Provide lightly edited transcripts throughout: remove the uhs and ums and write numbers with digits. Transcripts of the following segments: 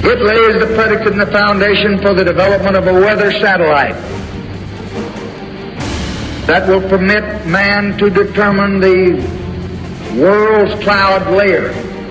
It lays the predicate and the foundation for the development of a weather satellite that will permit man to determine the world's cloud layer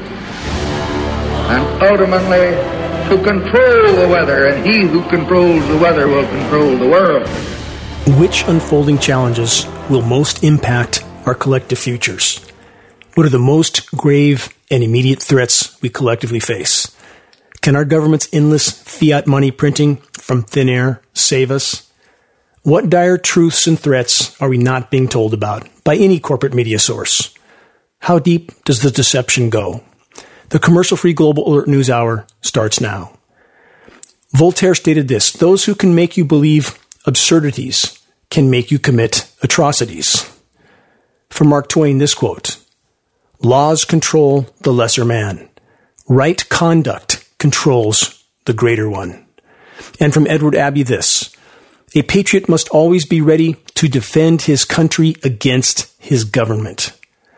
and ultimately to control the weather, and he who controls the weather will control the world. Which unfolding challenges will most impact our collective futures? What are the most grave and immediate threats we collectively face? Can our government's endless fiat money printing from thin air save us? What dire truths and threats are we not being told about by any corporate media source? How deep does the deception go? The commercial-free Global Alert News Hour starts now. Voltaire stated this: "Those who can make you believe absurdities can make you commit atrocities." From Mark Twain, this quote: "Laws control the lesser man. Right conduct controls the greater one." And from Edward Abbey, this: "A patriot must always be ready to defend his country against his government."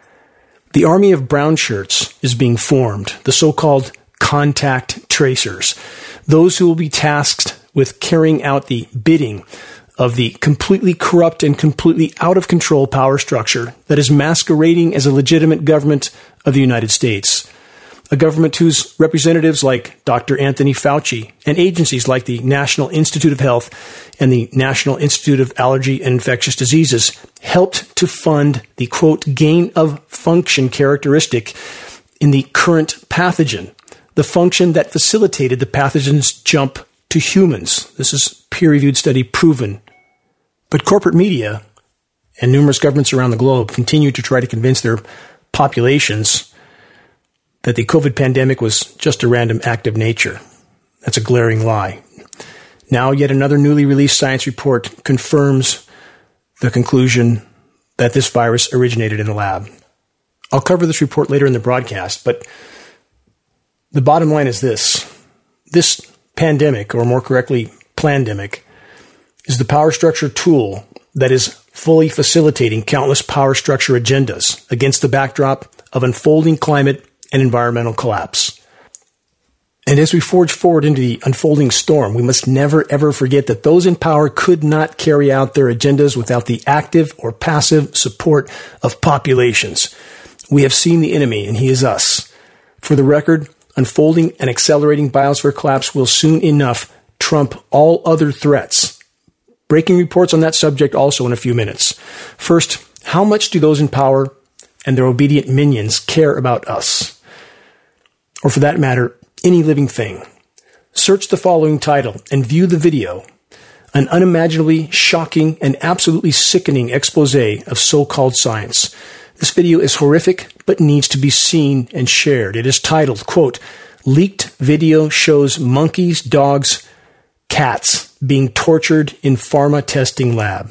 The army of brown shirts is being formed, the so-called contact tracers, those who will be tasked with carrying out the bidding of the completely corrupt and completely out of control power structure that is masquerading as a legitimate government of the United States. A government whose representatives like Dr. Anthony Fauci and agencies like the National Institute of Health and the National Institute of Allergy and Infectious Diseases helped to fund the, quote, gain of function characteristic in the current pathogen, the function that facilitated the pathogen's jump to humans. This is peer-reviewed study proven. But corporate media and numerous governments around the globe continue to try to convince their populations that the COVID pandemic was just a random act of nature. That's a glaring lie. Now, yet another newly released science report confirms the conclusion that this virus originated in a lab. I'll cover this report later in the broadcast, but the bottom line is this. This pandemic, or more correctly, plandemic, is the power structure tool that is fully facilitating countless power structure agendas against the backdrop of unfolding climate and environmental collapse. And as we forge forward into the unfolding storm, we must never ever forget that those in power could not carry out their agendas without the active or passive support of populations. We have seen the enemy, and he is us. For the record, unfolding and accelerating biosphere collapse will soon enough trump all other threats. Breaking reports on that subject also in a few minutes. First, how much do those in power and their obedient minions care about us? Or for that matter, any living thing? Search the following title and view the video. An unimaginably shocking and absolutely sickening expose of so-called science. This video is horrific, but needs to be seen and shared. It is titled, quote, "Leaked video shows monkeys, dogs, cats being tortured in pharma testing lab."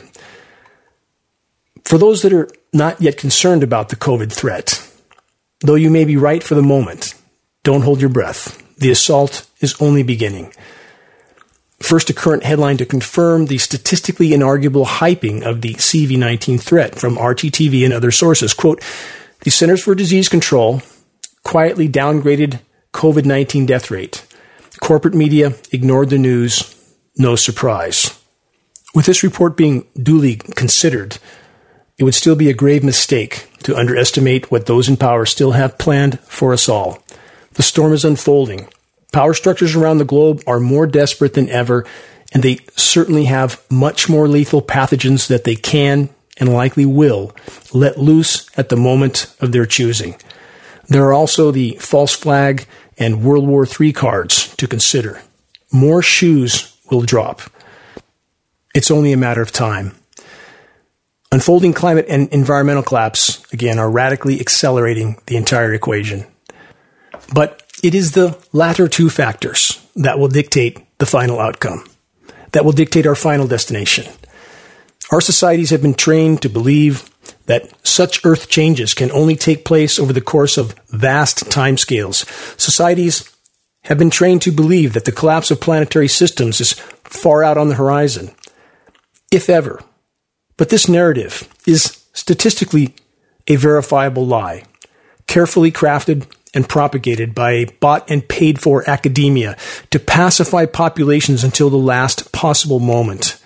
For those that are not yet concerned about the COVID threat, though you may be right for the moment, don't hold your breath. The assault is only beginning. First, a current headline to confirm the statistically inarguable hyping of the CV-19 threat from RT-TV and other sources. Quote, "The Centers for Disease Control quietly downgraded COVID-19 death rate. Corporate media ignored the news. No surprise." With this report being duly considered, it would still be a grave mistake to underestimate what those in power still have planned for us all. The storm is unfolding. Power structures around the globe are more desperate than ever, and they certainly have much more lethal pathogens that they can and likely will let loose at the moment of their choosing. There are also the false flag and World War III cards to consider. More shoes will drop. It's only a matter of time. Unfolding climate and environmental collapse, again, are radically accelerating the entire equation. But it is the latter two factors that will dictate the final outcome, that will dictate our final destination. Our societies have been trained to believe that such earth changes can only take place over the course of vast timescales. Societies have been trained to believe that the collapse of planetary systems is far out on the horizon, if ever. But this narrative is statistically a verifiable lie, carefully crafted and propagated by a bought and paid for academia to pacify populations until the last possible moment.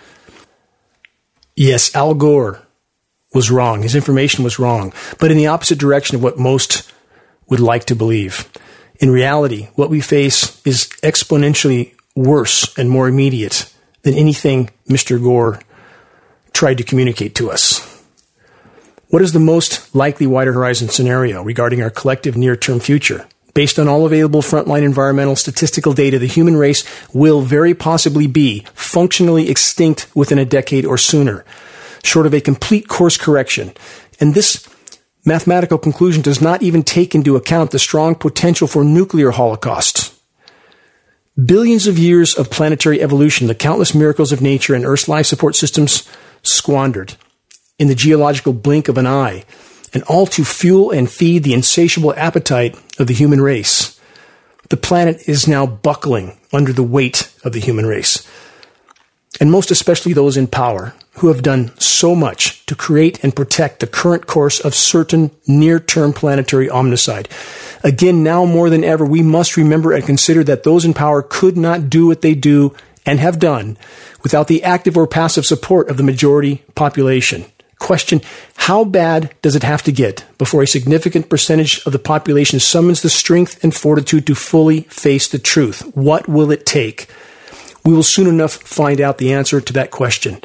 Yes, Al Gore was wrong. His information was wrong, but in the opposite direction of what most would like to believe. In reality, what we face is exponentially worse and more immediate than anything Mr. Gore tried to communicate to us. What is the most likely wider horizon scenario regarding our collective near-term future? Based on all available frontline environmental statistical data, the human race will very possibly be functionally extinct within a decade or sooner, short of a complete course correction. And this mathematical conclusion does not even take into account the strong potential for nuclear holocaust. Billions of years of planetary evolution, the countless miracles of nature and Earth's life support systems squandered in the geological blink of an eye, and all to fuel and feed the insatiable appetite of the human race. The planet is now buckling under the weight of the human race, and most especially those in power who have done so much to create and protect the current course of certain near-term planetary omnicide. Again, now more than ever, we must remember and consider that those in power could not do what they do and have done without the active or passive support of the majority population. Question, how bad does it have to get before a significant percentage of the population summons the strength and fortitude to fully face the truth? What will it take? We will soon enough find out the answer to that question.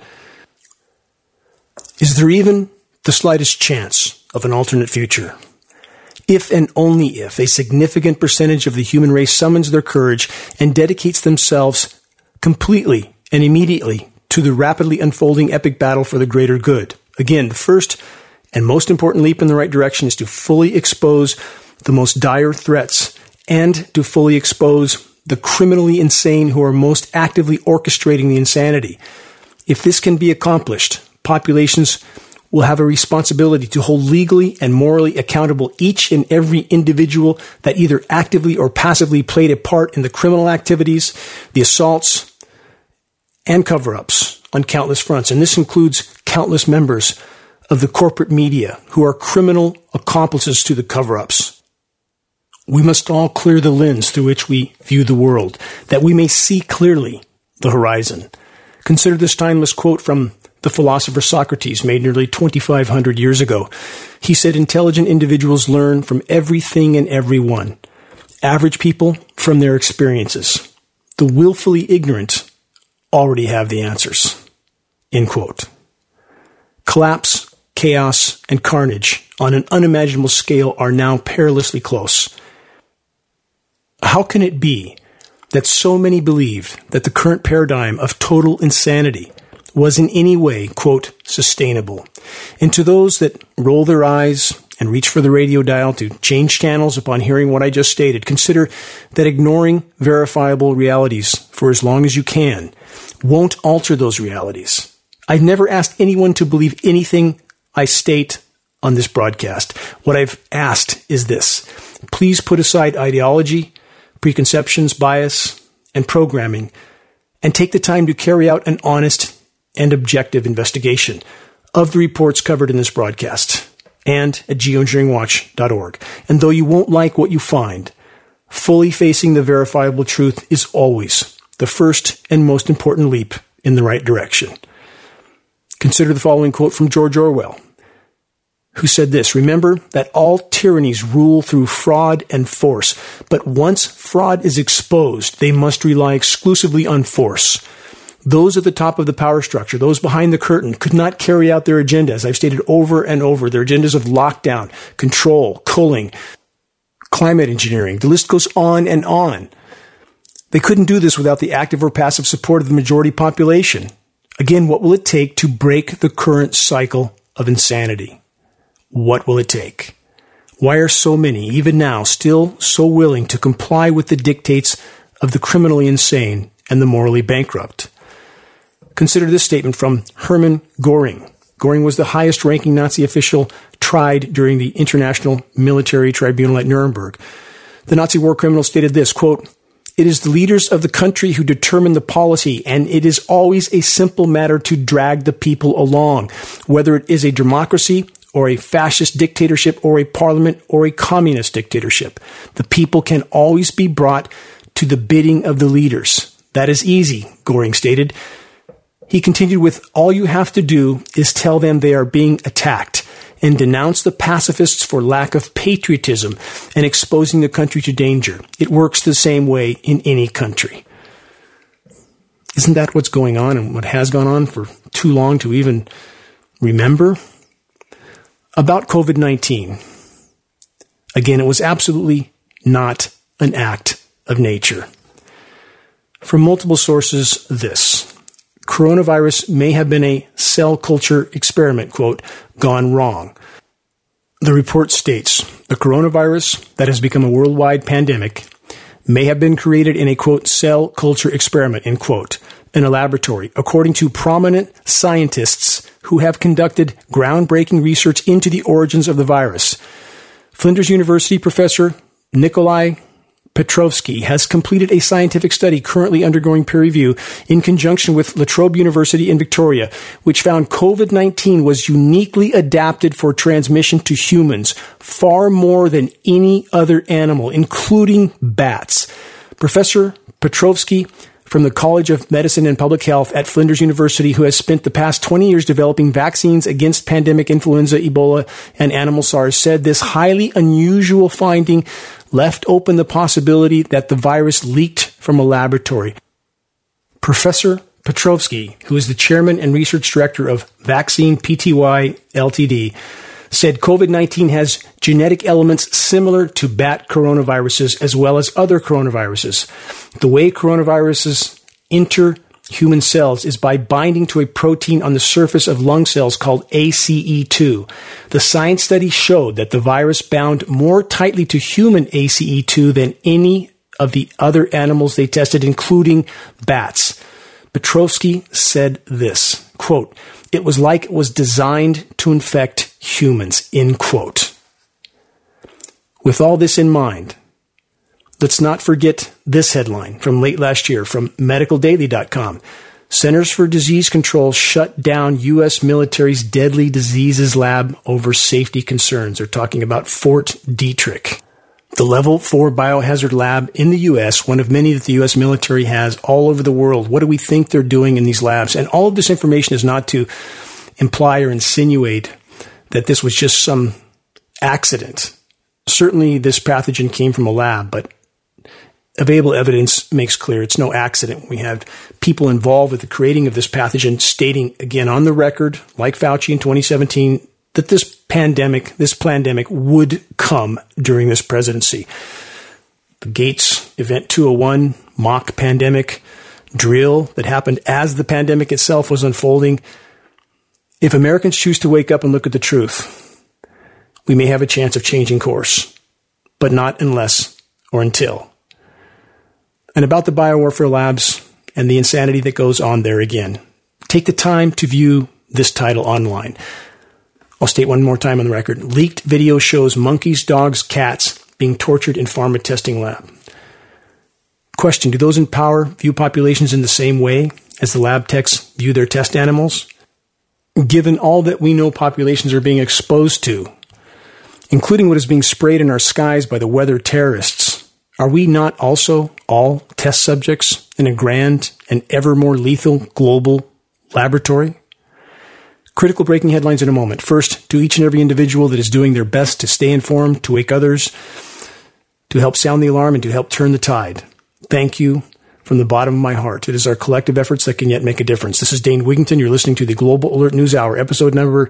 Is there even the slightest chance of an alternate future? If and only if a significant percentage of the human race summons their courage and dedicates themselves completely and immediately to the rapidly unfolding epic battle for the greater good. Again, the first and most important leap in the right direction is to fully expose the most dire threats and to fully expose the criminally insane who are most actively orchestrating the insanity. If this can be accomplished, populations will have a responsibility to hold legally and morally accountable each and every individual that either actively or passively played a part in the criminal activities, the assaults, and cover-ups on countless fronts. And this includes countless members of the corporate media who are criminal accomplices to the cover-ups. We must all clear the lens through which we view the world, that we may see clearly the horizon. Consider this timeless quote from the philosopher Socrates, made nearly 2,500 years ago. He said, "Intelligent individuals learn from everything and everyone. Average people from their experiences. The willfully ignorant already have the answers." End quote. Collapse, chaos, and carnage on an unimaginable scale are now perilously close. How can it be that so many believe that the current paradigm of total insanity was in any way, quote, sustainable? And to those that roll their eyes and reach for the radio dial to change channels upon hearing what I just stated, consider that ignoring verifiable realities for as long as you can won't alter those realities. I've never asked anyone to believe anything I state on this broadcast. What I've asked is this: please put aside ideology, preconceptions, bias, and programming, and take the time to carry out an honest and objective investigation of the reports covered in this broadcast and at geoengineeringwatch.org. And though you won't like what you find, fully facing the verifiable truth is always the first and most important leap in the right direction. Consider the following quote from George Orwell, who said this: "Remember that all tyrannies rule through fraud and force, but once fraud is exposed, they must rely exclusively on force. Those at the top of the power structure, those behind the curtain, could not carry out their agenda, as I've stated over and over, their agendas of lockdown, control, culling, climate engineering. The list goes on and on. They couldn't do this without the active or passive support of the majority population. Again, what will it take to break the current cycle of insanity? What will it take? Why are so many, even now, still so willing to comply with the dictates of the criminally insane and the morally bankrupt?" Consider this statement from Hermann Göring. Göring was the highest-ranking Nazi official tried during the International Military Tribunal at Nuremberg. The Nazi war criminal stated this, quote, "It is the leaders of the country who determine the policy, and it is always a simple matter to drag the people along, whether it is a democracy or a fascist dictatorship or a parliament or a communist dictatorship. The people can always be brought to the bidding of the leaders. That is easy, Goring stated. He continued with, all you have to do is tell them they are being attacked and denounce the pacifists for lack of patriotism and exposing the country to danger. It works the same way in any country. Isn't that what's going on and what has gone on for too long to even remember? About COVID-19. Again, it was absolutely not an act of nature. From multiple sources, this. Coronavirus may have been a cell culture experiment, quote, gone wrong. The report states, the coronavirus that has become a worldwide pandemic may have been created in a, quote, cell culture experiment, end quote, in a laboratory, according to prominent scientists who have conducted groundbreaking research into the origins of the virus. Flinders University professor Nikolai Petrovsky has completed a scientific study currently undergoing peer review in conjunction with La Trobe University in Victoria, which found COVID-19 was uniquely adapted for transmission to humans, far more than any other animal, including bats. Professor Petrovsky from the College of Medicine and Public Health at Flinders University, who has spent the past 20 years developing vaccines against pandemic influenza, Ebola, and animal SARS, said this highly unusual finding left open the possibility that the virus leaked from a laboratory. Professor Petrovsky, who is the chairman and research director of Vaccine Pty Ltd., said COVID-19 has genetic elements similar to bat coronaviruses as well as other coronaviruses. The way coronaviruses enter human cells is by binding to a protein on the surface of lung cells called ACE2. The science study showed that the virus bound more tightly to human ACE2 than any of the other animals they tested, including bats. Petrovsky said this, quote, it was like it was designed to infect humans, end quote. With all this in mind, let's not forget this headline from late last year from medicaldaily.com. Centers for Disease Control shut down U.S. military's deadly diseases lab over safety concerns. They're talking about Fort Detrick, the Level 4 biohazard lab in the U.S., one of many that the U.S. military has all over the world. What do we think they're doing in these labs? And all of this information is not to imply or insinuate that this was just some accident. Certainly this pathogen came from a lab, but available evidence makes clear it's no accident. We have people involved with the creating of this pathogen stating, again, on the record, like Fauci in 2017, that this pandemic would come during this presidency. The Gates Event 201 mock pandemic drill that happened as the pandemic itself was unfolding. If Americans choose to wake up and look at the truth, we may have a chance of changing course, but not unless or until. And about the biowarfare labs and the insanity that goes on there again, take the time to view this title online. I'll state one more time on the record. Leaked video shows monkeys, dogs, cats being tortured in pharma testing lab. Question, do those in power view populations in the same way as the lab techs view their test animals? Given all that we know populations are being exposed to, including what is being sprayed in our skies by the weather terrorists, are we not also all test subjects in a grand and ever more lethal global laboratory? Critical breaking headlines in a moment. First, to each and every individual that is doing their best to stay informed, to wake others, to help sound the alarm, and to help turn the tide. Thank you from the bottom of my heart. It is our collective efforts that can yet make a difference. This is Dane Wigington. You're listening to the Global Alert News Hour, episode number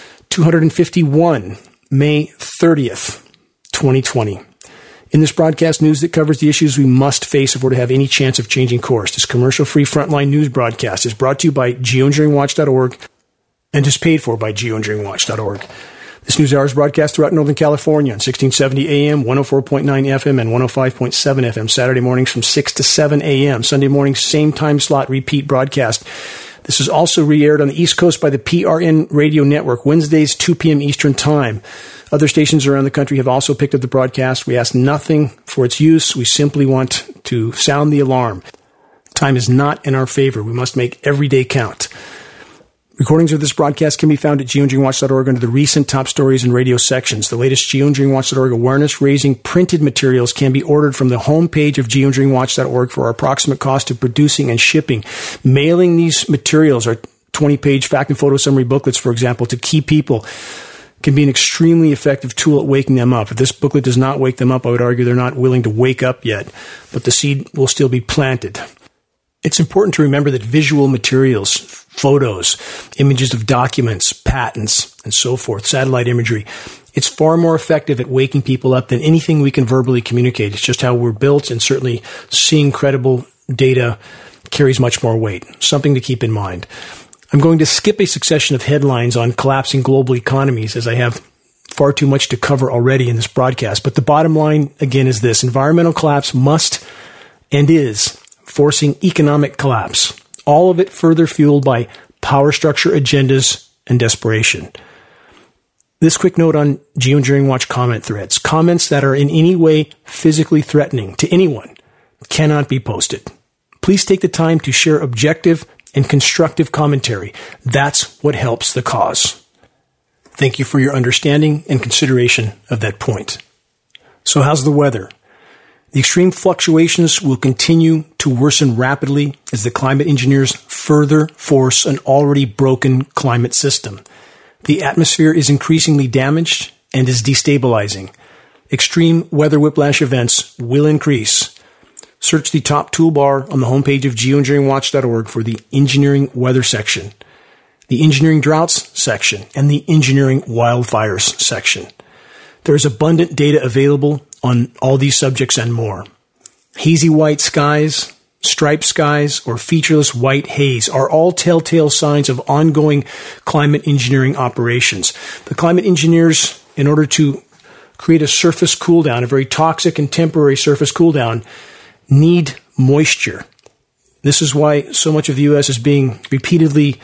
251, May 30th, 2020. In this broadcast, news that covers the issues we must face if we're to have any chance of changing course. This commercial-free frontline news broadcast is brought to you by geoengineeringwatch.org and is paid for by geoengineeringwatch.org. This news hour is broadcast throughout Northern California on 1670 AM, 104.9 FM, and 105.7 FM, Saturday mornings from 6 to 7 AM, Sunday mornings, same time slot, repeat broadcast. This is also re-aired on the East Coast by the PRN Radio Network, Wednesdays, 2 p.m. Eastern Time. Other stations around the country have also picked up the broadcast. We ask nothing for its use. We simply want to sound the alarm. Time is not in our favor. We must make every day count. Recordings of this broadcast can be found at geoengineeringwatch.org under the recent top stories and radio sections. The latest geoengineeringwatch.org awareness-raising printed materials can be ordered from the homepage of geoengineeringwatch.org for our approximate cost of producing and shipping. Mailing these materials, our 20-page fact and photo summary booklets, for example, to key people can be an extremely effective tool at waking them up. If this booklet does not wake them up, I would argue they're not willing to wake up yet, but the seed will still be planted. It's important to remember that visual materials, photos, images of documents, patents, and so forth, satellite imagery, it's far more effective at waking people up than anything we can verbally communicate. It's just how we're built, and certainly seeing credible data carries much more weight. Something to keep in mind. I'm going to skip a succession of headlines on collapsing global economies, as I have far too much to cover already in this broadcast. But the bottom line, again, is this. Environmental collapse must and is forcing economic collapse. All of it further fueled by power structure agendas and desperation. This quick note on Geoengineering Watch comment threads. Comments that are in any way physically threatening to anyone cannot be posted. Please take the time to share objective and constructive commentary. That's what helps the cause. Thank you for your understanding and consideration of that point. So how's the weather? The extreme fluctuations will continue to worsen rapidly as the climate engineers further force an already broken climate system. The atmosphere is increasingly damaged and is destabilizing. Extreme weather whiplash events will increase. Search the top toolbar on the homepage of geoengineeringwatch.org for the Engineering Weather section, the Engineering Droughts section, and the Engineering Wildfires section. There is abundant data available on all these subjects and more. Hazy white skies, striped skies, or featureless white haze are all telltale signs of ongoing climate engineering operations. The climate engineers, in order to create a surface cool down, a very toxic and temporary surface cool down, need moisture. This is why so much of the U.S. is being repeatedly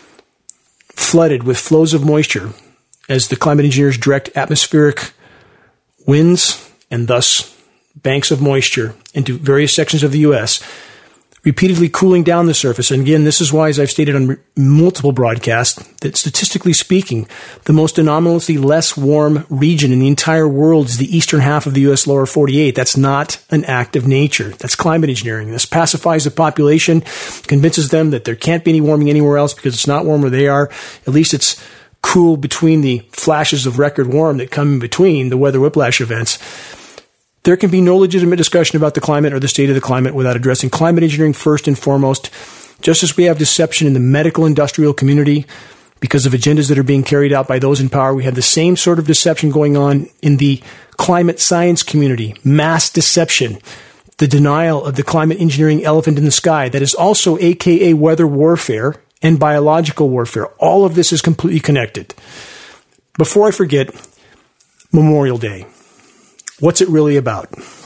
flooded with flows of moisture as the climate engineers direct atmospheric winds and thus banks of moisture into various sections of the U.S., repeatedly cooling down the surface. And again, this is why, as I've stated on multiple broadcasts, that statistically speaking, the most anomalously less warm region in the entire world is the eastern half of the U.S. lower 48. That's not an act of nature. That's climate engineering. This pacifies the population, convinces them that there can't be any warming anywhere else because it's not warm where they are. At least it's cool between the flashes of record warm that come in between the weather whiplash events. There can be no legitimate discussion about the climate or the state of the climate without addressing climate engineering first and foremost. Just as we have deception in the medical industrial community because of agendas that are being carried out by those in power, we have the same sort of deception going on in the climate science community. Mass deception. The denial of the climate engineering elephant in the sky. That is also AKA weather warfare and biological warfare. All of this is completely connected. Before I forget, Memorial Day. What's it really about?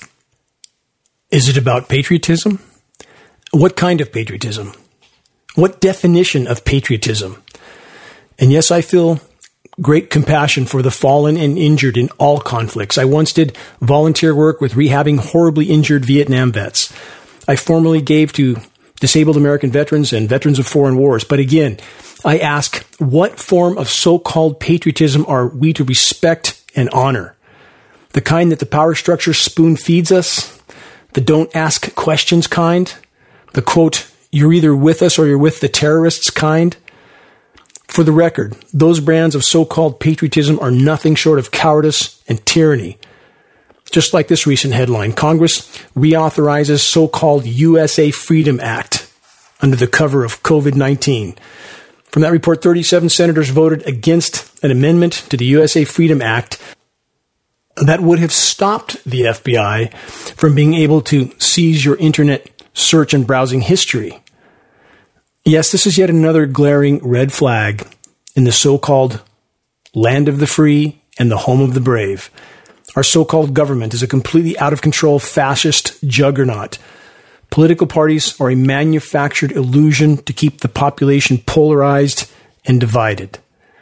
Is it about patriotism? What kind of patriotism? What definition of patriotism? And yes, I feel great compassion for the fallen and injured in all conflicts. I once did volunteer work with rehabbing horribly injured Vietnam vets. I formerly gave to disabled American veterans and veterans of foreign wars. But again, I ask, what form of so-called patriotism are we to respect and honor? The kind that the power structure spoon feeds us? The don't ask questions kind? The quote, you're either with us or you're with the terrorists kind? For the record, those brands of so-called patriotism are nothing short of cowardice and tyranny. Just like this recent headline, Congress reauthorizes so-called USA Freedom Act under the cover of COVID-19. From that report, 37 senators voted against an amendment to the USA Freedom Act that would have stopped the FBI from being able to seize your internet search and browsing history. Yes, this is yet another glaring red flag in the so-called land of the free and the home of the brave. Our so-called government is a completely out-of-control fascist juggernaut. Political parties are a manufactured illusion to keep the population polarized and divided.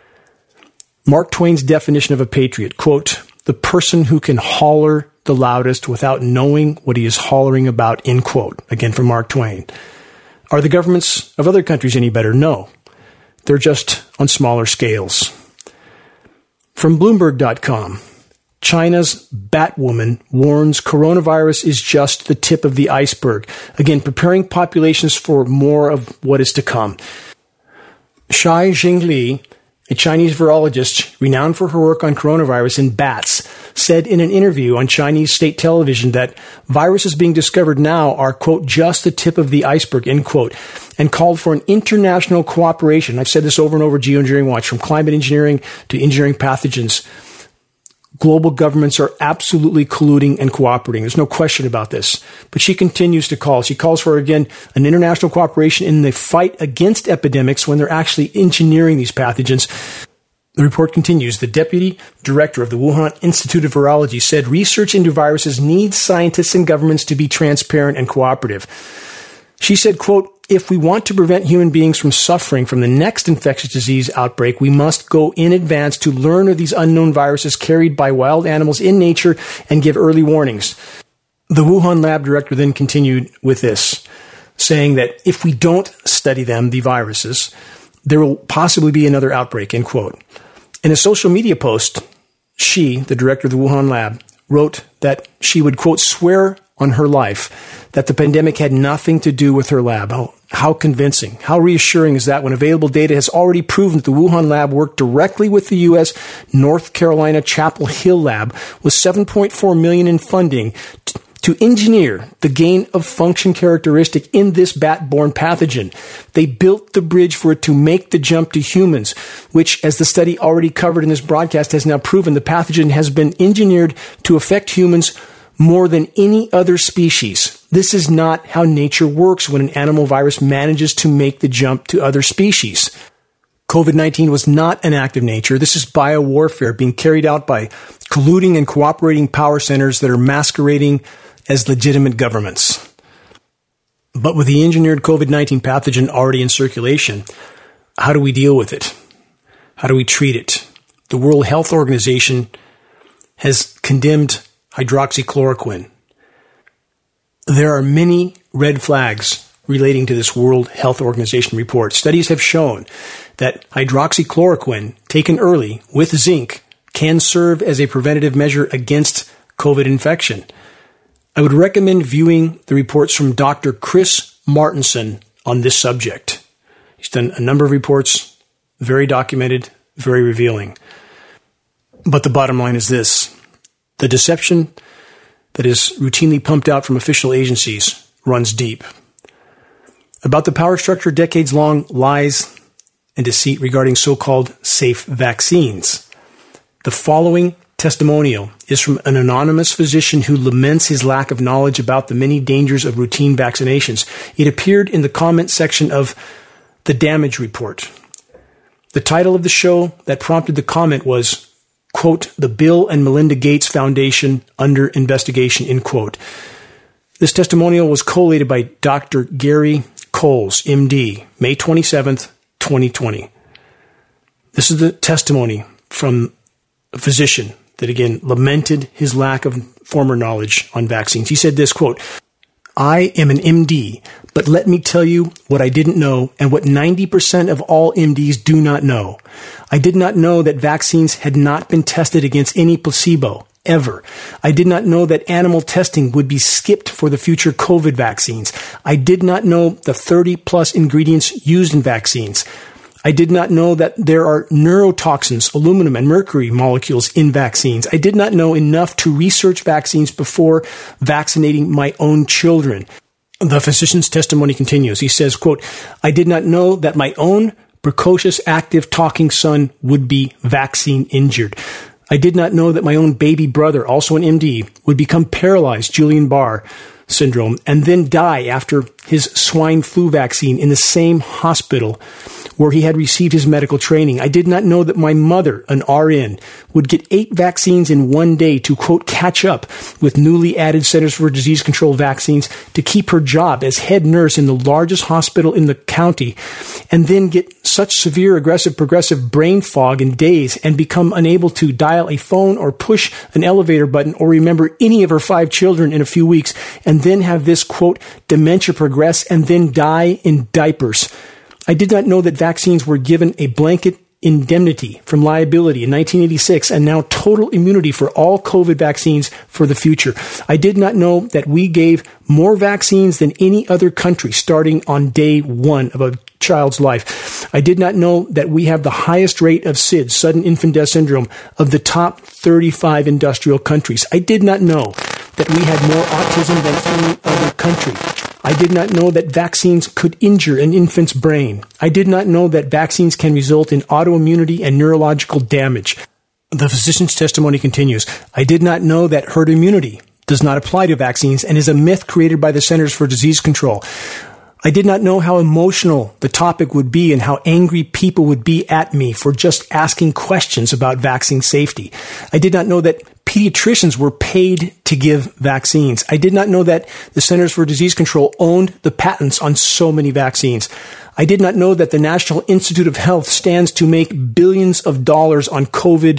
Mark Twain's definition of a patriot, quote, the person who can holler the loudest without knowing what he is hollering about, end quote. Again, from Mark Twain. Are the governments of other countries any better? No. They're just on smaller scales. From Bloomberg.com, China's Batwoman warns coronavirus is just the tip of the iceberg. Again, preparing populations for more of what is to come. Shai Zhengli, a Chinese virologist renowned for her work on coronavirus in bats, said in an interview on Chinese state television that viruses being discovered now are, quote, just the tip of the iceberg, end quote, and called for an international cooperation. I've said this over and over, Geoengineering Watch, from climate engineering to engineering pathogens. Global governments are absolutely colluding and cooperating. There's no question about this. But she continues to call. She calls for, again, an international cooperation in the fight against epidemics when they're actually engineering these pathogens. The report continues. The deputy director of the Wuhan Institute of Virology said research into viruses needs scientists and governments to be transparent and cooperative. She said, quote, if we want to prevent human beings from suffering from the next infectious disease outbreak, we must go in advance to learn of these unknown viruses carried by wild animals in nature and give early warnings. The Wuhan lab director then continued with this, saying that if we don't study them, the viruses, there will possibly be another outbreak, end quote. In a social media post, she, the director of the Wuhan lab, wrote that she would, quote, swear on her life that the pandemic had nothing to do with her lab. Oh, how convincing, how reassuring is that when available data has already proven that the Wuhan lab worked directly with the U.S. North Carolina Chapel Hill lab with $7.4 million in funding to engineer the gain of function characteristic in this bat-borne pathogen. They built the bridge for it to make the jump to humans, which, as the study already covered in this broadcast, has now proven the pathogen has been engineered to affect humans more than any other species. This is not how nature works when an animal virus manages to make the jump to other species. COVID-19 was not an act of nature. This is biowarfare being carried out by colluding and cooperating power centers that are masquerading as legitimate governments. But with the engineered COVID-19 pathogen already in circulation, how do we deal with it? How do we treat it? The World Health Organization has condemned hydroxychloroquine. There are many red flags relating to this World Health Organization report. Studies have shown that hydroxychloroquine taken early with zinc can serve as a preventative measure against COVID infection. I would recommend viewing the reports from Dr. Chris Martenson on this subject. He's done a number of reports, very documented, very revealing. But the bottom line is this. The deception that is routinely pumped out from official agencies runs deep. About the power structure, decades-long lies and deceit regarding so-called safe vaccines. The following testimonial is from an anonymous physician who laments his lack of knowledge about the many dangers of routine vaccinations. It appeared in the comment section of The Damage Report. The title of the show that prompted the comment was, quote, the Bill and Melinda Gates Foundation under investigation, end quote. This testimonial was collated by Dr. Gary Coles, MD, May 27th, 2020. This is the testimony from a physician that, again, lamented his lack of former knowledge on vaccines. He said this, quote, I am an MD, but let me tell you what I didn't know and what 90% of all MDs do not know. I did not know that vaccines had not been tested against any placebo, ever. I did not know that animal testing would be skipped for the future COVID vaccines. I did not know the 30-plus ingredients used in vaccines. I did not know that there are neurotoxins, aluminum and mercury molecules in vaccines. I did not know enough to research vaccines before vaccinating my own children. The physician's testimony continues. He says, quote, I did not know that my own precocious, active, talking son would be vaccine injured. I did not know that my own baby brother, also an MD, would become paralyzed, Guillain-Barré syndrome, and then die after his swine flu vaccine in the same hospital where he had received his medical training. I did not know that my mother, an RN, would get 8 vaccines in one day to, quote, catch up with newly added Centers for Disease Control vaccines to keep her job as head nurse in the largest hospital in the county, and then get such severe, aggressive, progressive brain fog and daze and become unable to dial a phone or push an elevator button or remember any of her 5 children in a few weeks, and then have this, quote, dementia progress and then die in diapers. I did not know that vaccines were given a blanket indemnity from liability in 1986 and now total immunity for all COVID vaccines for the future. I did not know that we gave more vaccines than any other country starting on day one of a child's life. I did not know that we have the highest rate of SIDS, sudden infant death syndrome, of the top 35 industrial countries. I did not know that we had more autism than any other country. I did not know that vaccines could injure an infant's brain. I did not know that vaccines can result in autoimmunity and neurological damage. The physician's testimony continues. I did not know that herd immunity does not apply to vaccines and is a myth created by the Centers for Disease Control. I did not know how emotional the topic would be and how angry people would be at me for just asking questions about vaccine safety. I did not know that pediatricians were paid to give vaccines. I did not know that the Centers for Disease Control owned the patents on so many vaccines. I did not know that the National Institute of Health stands to make billions of dollars on COVID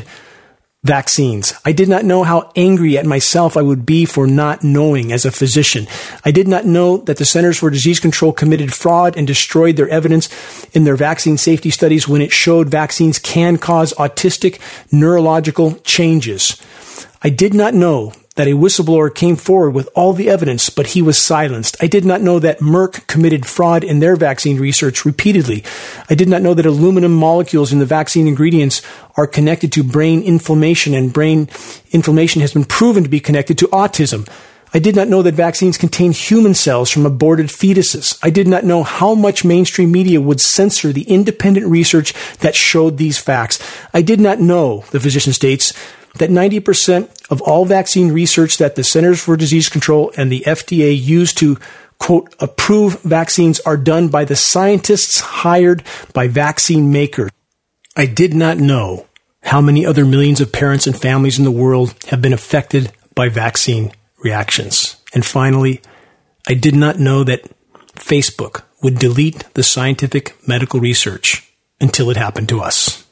vaccines. I did not know how angry at myself I would be for not knowing as a physician. I did not know that the Centers for Disease Control committed fraud and destroyed their evidence in their vaccine safety studies when it showed vaccines can cause autistic neurological changes. I did not know that a whistleblower came forward with all the evidence, but he was silenced. I did not know that Merck committed fraud in their vaccine research repeatedly. I did not know that aluminum molecules in the vaccine ingredients are connected to brain inflammation, and brain inflammation has been proven to be connected to autism. I did not know that vaccines contain human cells from aborted fetuses. I did not know how much mainstream media would censor the independent research that showed these facts. I did not know, the physician states, that 90% of all vaccine research that the Centers for Disease Control and the FDA use to, quote, approve vaccines are done by the scientists hired by vaccine makers. I did not know how many other millions of parents and families in the world have been affected by vaccine reactions. And finally, I did not know that Facebook would delete the scientific medical research until it happened to us.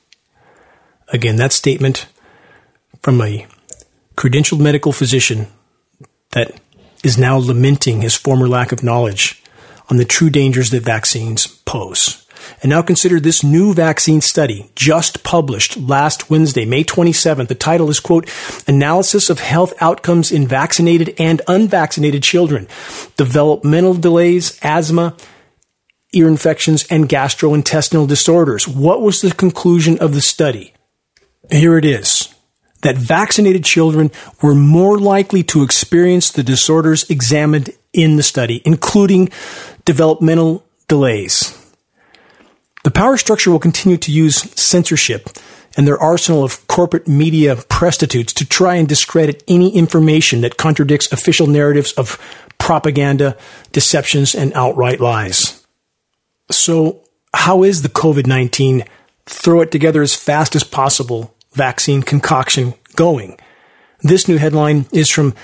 Again, that statement from a credentialed medical physician that is now lamenting his former lack of knowledge on the true dangers that vaccines pose. And now consider this new vaccine study just published last Wednesday, May 27th. The title is, quote, Analysis of Health Outcomes in Vaccinated and Unvaccinated Children, Developmental Delays, Asthma, Ear Infections, and Gastrointestinal Disorders. What was the conclusion of the study? Here it is. That vaccinated children were more likely to experience the disorders examined in the study, including developmental delays. The power structure will continue to use censorship and their arsenal of corporate media prostitutes to try and discredit any information that contradicts official narratives of propaganda, deceptions, and outright lies. So, how is the COVID-19 throw it together as fast as possible vaccine concoction going? This new headline is from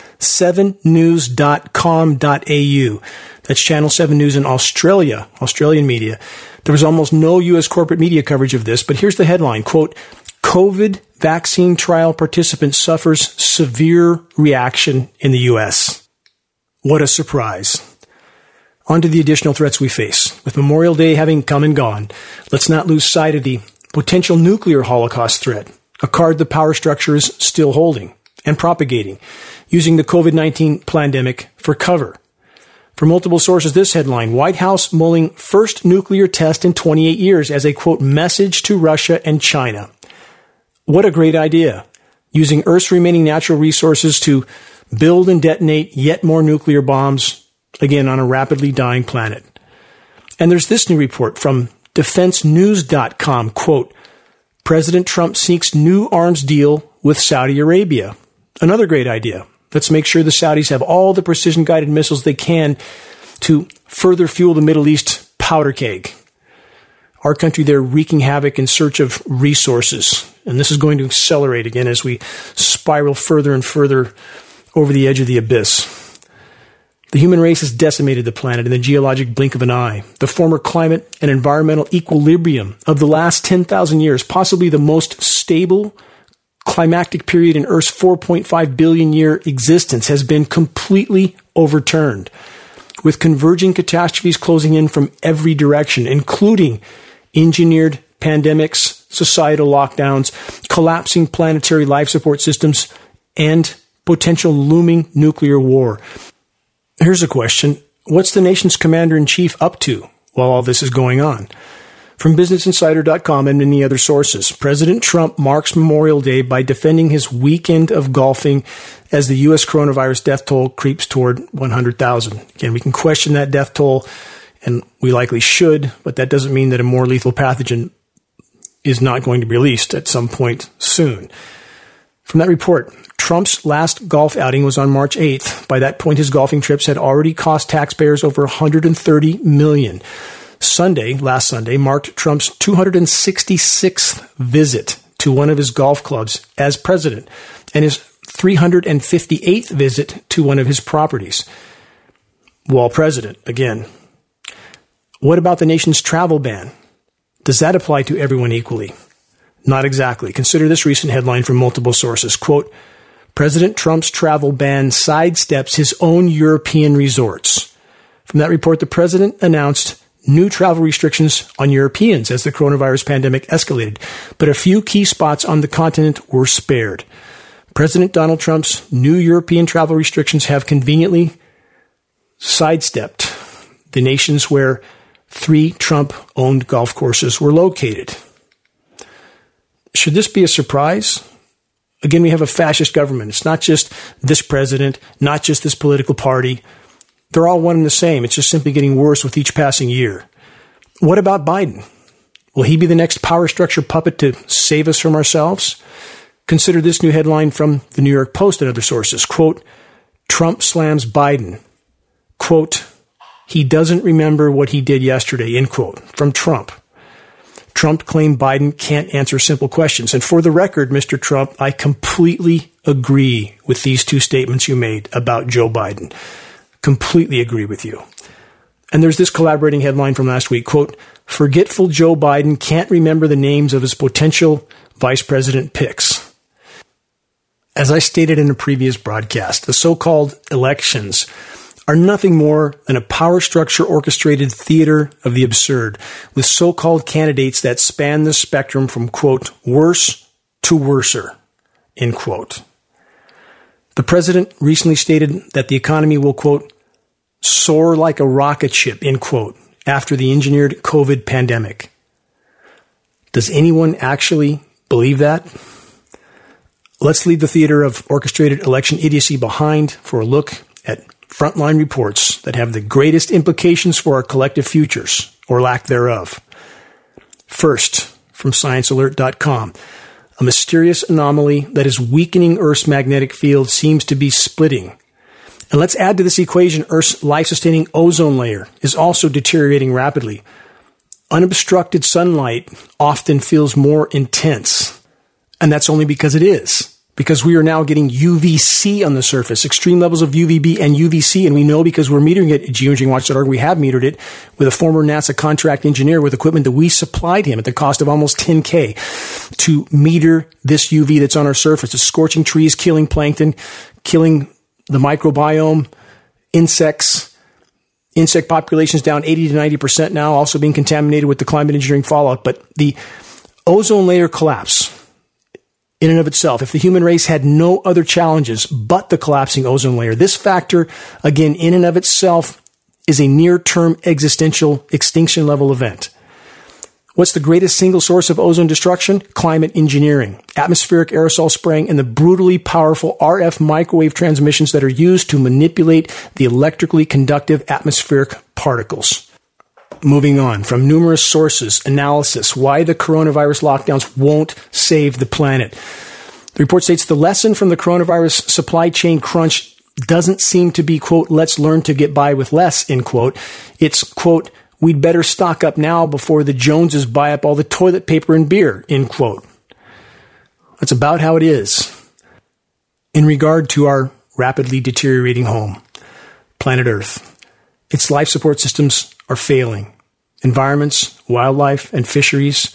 7news.com.au. That's Channel 7 News in Australia, Australian media. There was almost no U.S. corporate media coverage of this, but here's the headline, quote, COVID vaccine trial participant suffers severe reaction in the U.S. What a surprise. On to the additional threats we face. With Memorial Day having come and gone, let's not lose sight of the potential nuclear holocaust threat, a card the power structure is still holding and propagating, using the COVID-19 pandemic for cover. For multiple sources, this headline, White House mulling first nuclear test in 28 years as a, quote, message to Russia and China. What a great idea. Using Earth's remaining natural resources to build and detonate yet more nuclear bombs, again, on a rapidly dying planet. And there's this new report from DefenseNews.com, quote, President Trump seeks new arms deal with Saudi Arabia. Another great idea. Let's make sure the Saudis have all the precision-guided missiles they can to further fuel the Middle East powder keg. Our country there wreaking havoc in search of resources. And this is going to accelerate again as we spiral further and further over the edge of the abyss. The human race has decimated the planet in the geologic blink of an eye. The former climate and environmental equilibrium of the last 10,000 years, possibly the most stable climactic period in Earth's 4.5 billion year existence, has been completely overturned. with converging catastrophes closing in from every direction, including engineered pandemics, societal lockdowns, collapsing planetary life support systems, and potential looming nuclear war. Here's a question. What's the nation's commander-in-chief up to while all this is going on? From BusinessInsider.com and many other sources, President Trump marks Memorial Day by defending his weekend of golfing as the U.S. coronavirus death toll creeps toward 100,000. Again, we can question that death toll, and we likely should, but that doesn't mean that a more lethal pathogen is not going to be released at some point soon. From that report, Trump's last golf outing was on March 8th. By that point, his golfing trips had already cost taxpayers over $130 million. Last Sunday, marked Trump's 266th visit to one of his golf clubs as president and his 358th visit to one of his properties while president again. What about the nation's travel ban? Does that apply to everyone equally? Not exactly. Consider this recent headline from multiple sources. Quote, President Trump's travel ban sidesteps his own European resorts. From that report, the president announced new travel restrictions on Europeans as the coronavirus pandemic escalated, but a few key spots on the continent were spared. President Donald Trump's new European travel restrictions have conveniently sidestepped the nations where 3 Trump-owned golf courses were located. Should this be a surprise? Again, we have a fascist government. It's not just this president, not just this political party. They're all one and the same. It's just simply getting worse with each passing year. What about Biden? Will he be the next power structure puppet to save us from ourselves? Consider this new headline from the New York Post and other sources. Quote, Trump slams Biden. Quote, he doesn't remember what he did yesterday, end quote, from Trump. Trump claimed Biden can't answer simple questions. And for the record, Mr. Trump, I completely agree with these 2 statements you made about Joe Biden. Completely agree with you. And there's this collaborating headline from last week, quote, forgetful Joe Biden can't remember the names of his potential vice president picks. As I stated in a previous broadcast, the so-called elections are nothing more than a power structure orchestrated theater of the absurd, with so-called candidates that span the spectrum from, quote, worse to worser, end quote. The president recently stated that the economy will, quote, soar like a rocket ship, end quote, after the engineered COVID pandemic. Does anyone actually believe that? Let's leave the theater of orchestrated election idiocy behind for a look at frontline reports that have the greatest implications for our collective futures, or lack thereof. First, from ScienceAlert.com, a mysterious anomaly that is weakening Earth's magnetic field seems to be splitting. And let's add to this equation Earth's life-sustaining ozone layer is also deteriorating rapidly. Unobstructed sunlight often feels more intense. And that's only because it is. Because we are now getting UVC on the surface, extreme levels of UVB and UVC, and we know because we're metering it at geoengineeringwatch.org, we have metered it with a former NASA contract engineer with equipment that we supplied him at the cost of almost $10,000 to meter this UV that's on our surface. It's scorching trees, killing plankton, killing the microbiome, insect populations down 80 to 90% now, also being contaminated with the climate engineering fallout. But the ozone layer collapse, in and of itself, if the human race had no other challenges but the collapsing ozone layer, this factor, again, in and of itself, is a near-term existential extinction level event. What's the greatest single source of ozone destruction? Climate engineering, atmospheric aerosol spraying, and the brutally powerful RF microwave transmissions that are used to manipulate the electrically conductive atmospheric particles. Moving on, from numerous sources, analysis, why the coronavirus lockdowns won't save the planet. The report states the lesson from the coronavirus supply chain crunch doesn't seem to be, quote, let's learn to get by with less, end quote. It's, quote, we'd better stock up now before the Joneses buy up all the toilet paper and beer, end quote. That's about how it is in regard to our rapidly deteriorating home, planet Earth. Its life support systems are failing. Environments, wildlife, and fisheries,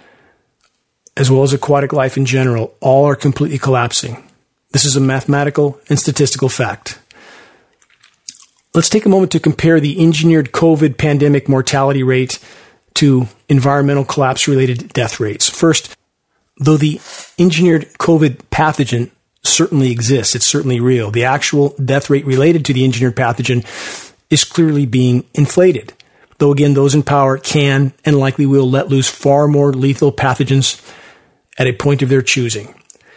as well as aquatic life in general, all are completely collapsing. This is a mathematical and statistical fact. Let's take a moment to compare the engineered COVID pandemic mortality rate to environmental collapse-related death rates. First, though the engineered COVID pathogen certainly exists, it's certainly real, the actual death rate related to the engineered pathogen is clearly being inflated. Though again, those in power can and likely will let loose far more lethal pathogens at a point of their choosing.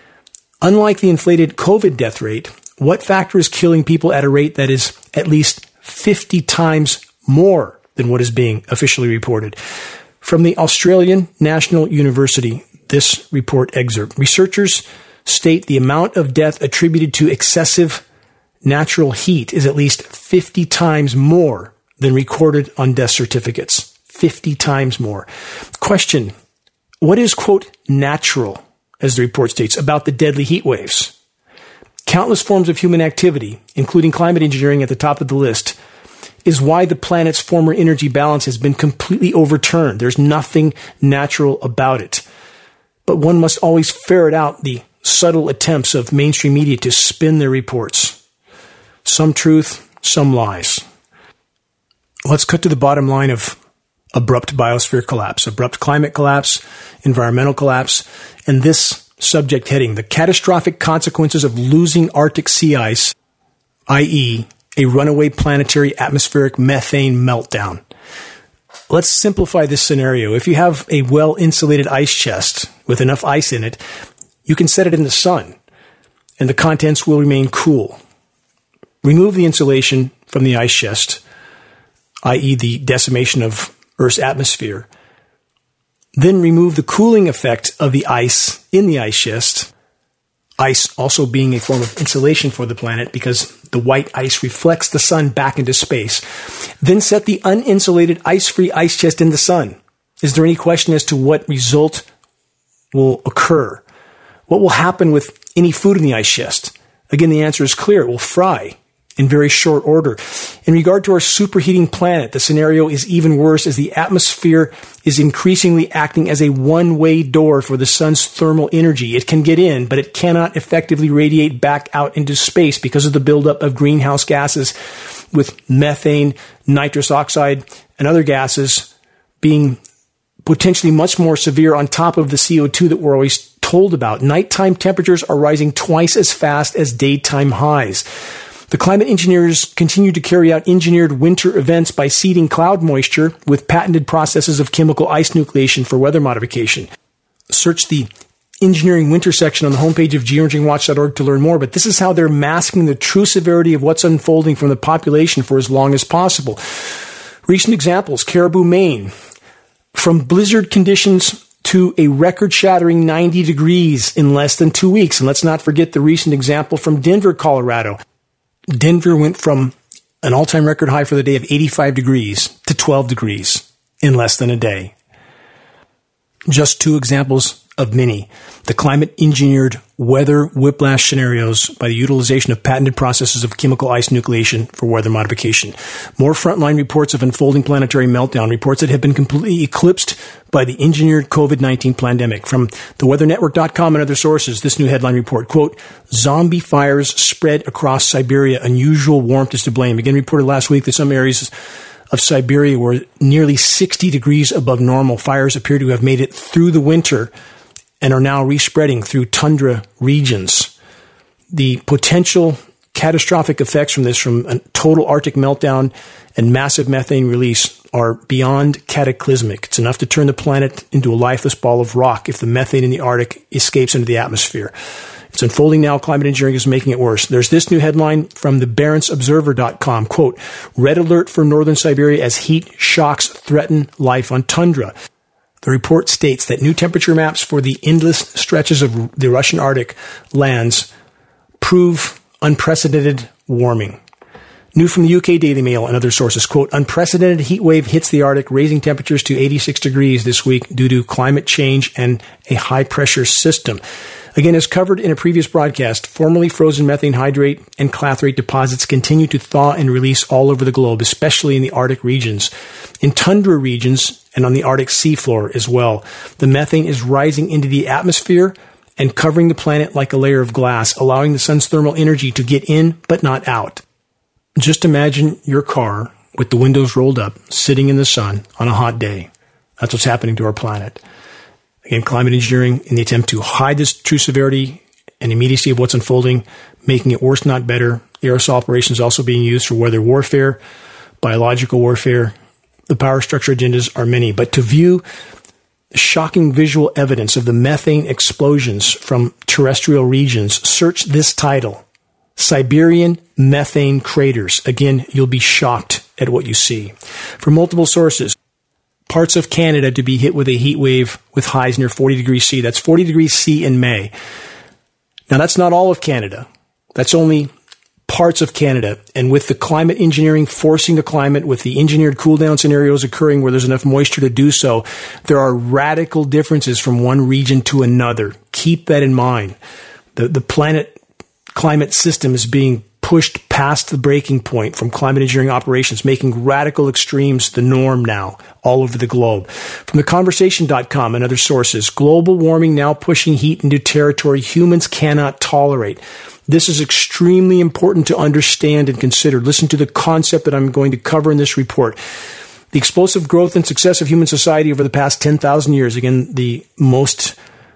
Unlike the inflated COVID death rate, what factor is killing people at a rate that is at least 50 times more than what is being officially reported? From the Australian National University, this report excerpt. Researchers state the amount of death attributed to excessive natural heat is at least 50 times more than recorded on death certificates. 50 times more. Question: what is, quote, natural, as the report states, about the deadly heat waves? Countless forms of human activity, including climate engineering at the top of the list, is why the planet's former energy balance has been completely overturned. There's nothing natural about it. But one must always ferret out the subtle attempts of mainstream media to spin their reports. Some truth, some lies. Let's cut to the bottom line of abrupt biosphere collapse, abrupt climate collapse, environmental collapse, and this subject heading: the catastrophic consequences of losing Arctic sea ice, i.e., a runaway planetary atmospheric methane meltdown. Let's simplify this scenario. If you have a well-insulated ice chest with enough ice in it, you can set it in the sun, and the contents will remain cool. Remove the insulation from the ice chest, i.e. the decimation of Earth's atmosphere. Then remove the cooling effect of the ice in the ice chest, ice also being a form of insulation for the planet because the white ice reflects the sun back into space. Then set the uninsulated ice-free ice chest in the sun. Is there any question as to what result will occur? What will happen with any food in the ice chest? Again, the answer is clear. It will fry in very short order. In regard to our superheating planet, the scenario is even worse as the atmosphere is increasingly acting as a one-way door for the sun's thermal energy. It can get in, but it cannot effectively radiate back out into space because of the buildup of greenhouse gases, with methane, nitrous oxide, and other gases being potentially much more severe on top of the CO2 that we're always told about. Nighttime temperatures are rising twice as fast as daytime highs. The climate engineers continue to carry out engineered winter events by seeding cloud moisture with patented processes of chemical ice nucleation for weather modification. Search the engineering winter section on the homepage of geoengineeringwatch.org to learn more, but this is how they're masking the true severity of what's unfolding from the population for as long as possible. Recent examples: Caribou, Maine. From blizzard conditions to a record-shattering 90 degrees in less than 2 weeks. And let's not forget the recent example from Denver, Colorado. Denver went from an all-time record high for the day of 85 degrees to 12 degrees in less than a day. Just two examples of many. The climate-engineered weather whiplash scenarios by the utilization of patented processes of chemical ice nucleation for weather modification. More frontline reports of unfolding planetary meltdown, reports that have been completely eclipsed by the engineered COVID-19 pandemic. From theweathernetwork.com and other sources, this new headline report, quote, zombie fires spread across Siberia. Unusual warmth is to blame. Again, reported last week that some areas of Siberia were nearly 60 degrees above normal. Fires appear to have made it through the winter and are now respreading through tundra regions. The potential catastrophic effects from this, from a total Arctic meltdown and massive methane release, are beyond cataclysmic. It's enough to turn the planet into a lifeless ball of rock if the methane in the Arctic escapes into the atmosphere. It's unfolding now. Climate engineering is making it worse. There's this new headline from the BarentsObserver.com, quote, red alert for northern Siberia as heat shocks threaten life on tundra. The report states that new temperature maps for the endless stretches of the Russian Arctic lands prove unprecedented warming. New from the UK Daily Mail and other sources, quote, unprecedented heat wave hits the Arctic, raising temperatures to 86 degrees this week due to climate change and a high-pressure system. Again, as covered in a previous broadcast, formerly frozen methane hydrate and clathrate deposits continue to thaw and release all over the globe, especially in the Arctic regions. In tundra regions and on the Arctic seafloor as well, the methane is rising into the atmosphere and covering the planet like a layer of glass, allowing the sun's thermal energy to get in but not out. Just imagine your car with the windows rolled up, sitting in the sun on a hot day. That's what's happening to our planet. Again, climate engineering in the attempt to hide this true severity and immediacy of what's unfolding, making it worse, not better. Aerosol operations also being used for weather warfare, biological warfare. The power structure agendas are many. But to view shocking visual evidence of the methane explosions from terrestrial regions, search this title, Siberian Methane Craters. Again, you'll be shocked at what you see. From multiple sources, parts of Canada to be hit with a heat wave with highs near 40 degrees C. That's 40 degrees C in May. Now, that's not all of Canada. That's only parts of Canada. And with the climate engineering forcing the climate, with the engineered cool down scenarios occurring where there's enough moisture to do so, there are radical differences from one region to another. Keep that in mind. The planet climate system is being pushed past the breaking point from climate engineering operations, making radical extremes the norm now all over the globe. From theconversation.com and other sources, global warming now pushing heat into territory humans cannot tolerate. This is extremely important to understand and consider. Listen to the concept that I'm going to cover in this report. The explosive growth and success of human society over the past 10,000 years, again, the most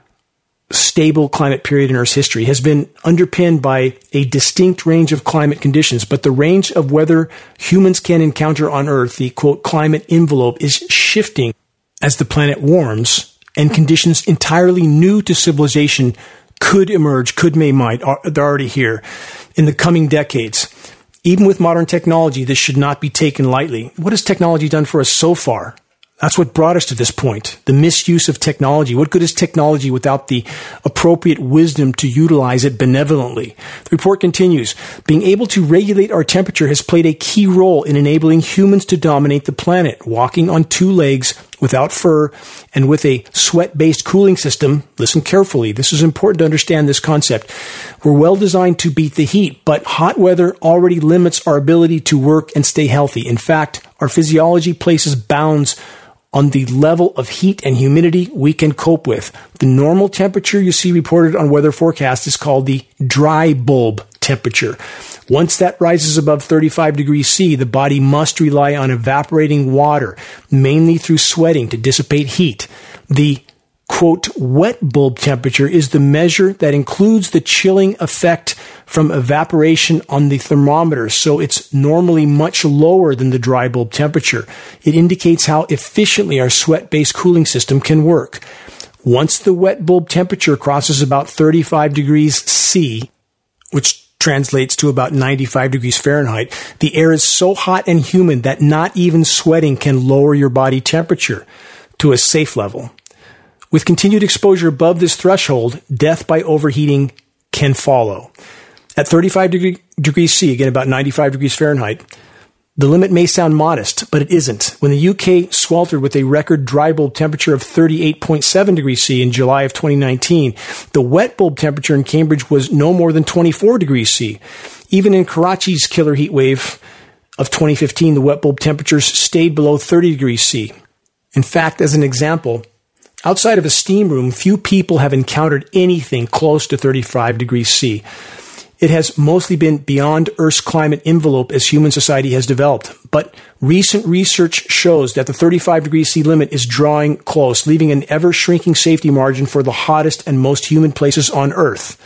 stable climate period in Earth's history, has been underpinned by a distinct range of climate conditions, but the range of weather humans can encounter on Earth, the quote climate envelope, is shifting as the planet warms, and conditions entirely new to civilization could emerge, they're already here in the coming decades. Even with modern technology, this should not be taken lightly. What has technology done for us so far? That's what brought us to this point. The misuse of technology. What good is technology without the appropriate wisdom to utilize it benevolently? The report continues. Being able to regulate our temperature has played a key role in enabling humans to dominate the planet. Walking on two legs, without fur, and with a sweat-based cooling system. Listen carefully. This is important to understand this concept. We're well designed to beat the heat, but hot weather already limits our ability to work and stay healthy. In fact, our physiology places bounds on the level of heat and humidity we can cope with. The normal temperature you see reported on weather forecasts is called the dry bulb temperature. Once that rises above 35 degrees C, the body must rely on evaporating water, mainly through sweating, to dissipate heat. The quote, wet bulb temperature is the measure that includes the chilling effect from evaporation on the thermometer, so it's normally much lower than the dry bulb temperature. It indicates how efficiently our sweat-based cooling system can work. Once the wet bulb temperature crosses about 35 degrees C, which translates to about 95 degrees Fahrenheit, the air is so hot and humid that not even sweating can lower your body temperature to a safe level. With continued exposure above this threshold, death by overheating can follow. At 35 degrees C, again about 95 degrees Fahrenheit, the limit may sound modest, but it isn't. When the UK sweltered with a record dry bulb temperature of 38.7 degrees C in July of 2019, the wet bulb temperature in Cambridge was no more than 24 degrees C. Even in Karachi's killer heat wave of 2015, the wet bulb temperatures stayed below 30 degrees C. In fact, as an example, outside of a steam room, few people have encountered anything close to 35 degrees C. It has mostly been beyond Earth's climate envelope as human society has developed. But recent research shows that the 35 degrees C limit is drawing close, leaving an ever-shrinking safety margin for the hottest and most humid places on Earth.